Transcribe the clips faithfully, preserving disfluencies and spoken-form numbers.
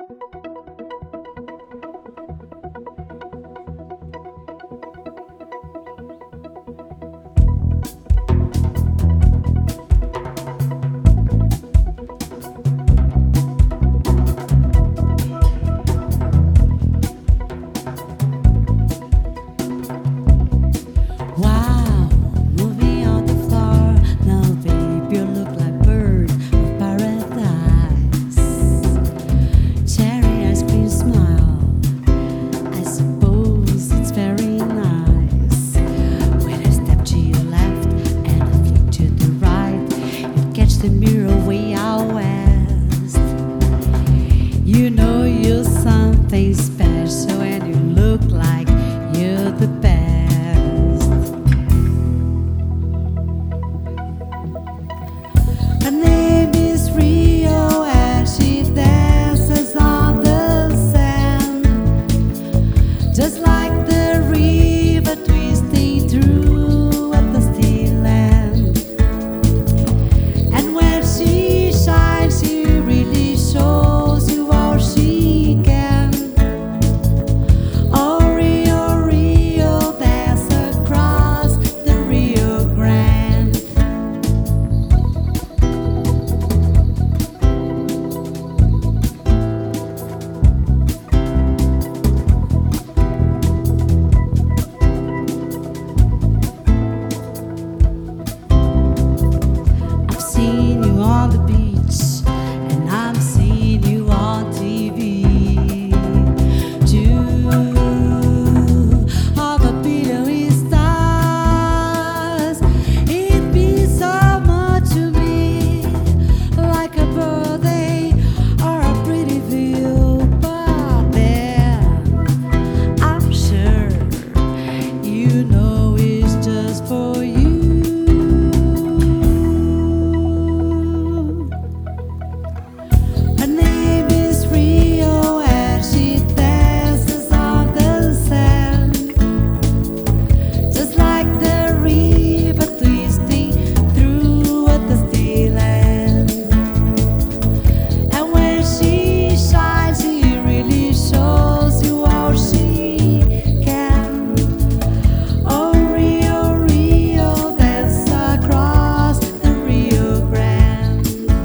Wow, moving on the floor. Now, babe, you look like bird of paradise. Cherry ice cream smile. I suppose it's very nice. When I step to your left and I flick to the right, you catch the mirror way out west. You know you're something special and you look like you're the best. Her name is Rio and she dances on the sand, just like the river twisting through a dusty land. And when she shines, she really shows you all she can. Oh, Rio, Rio, dance across the Rio Grande. I've seen you on the beach, and I've seen you on T V too. All the billion stars, it means so much to me, like a birthday or a pretty view. But then I'm sure you know it's just for you. Her name is Rio and she dances on the sand, just like the river twisting through a dusty land. And when she shines, she really shows you all she can. Oh, Rio, Rio, dance across the Rio Grande.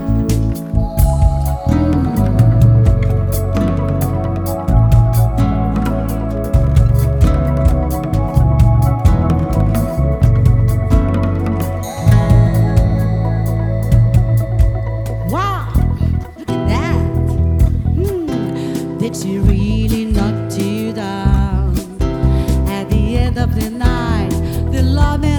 Wow, look at that. Hmm, did she really knock you down? At the end of the night, the love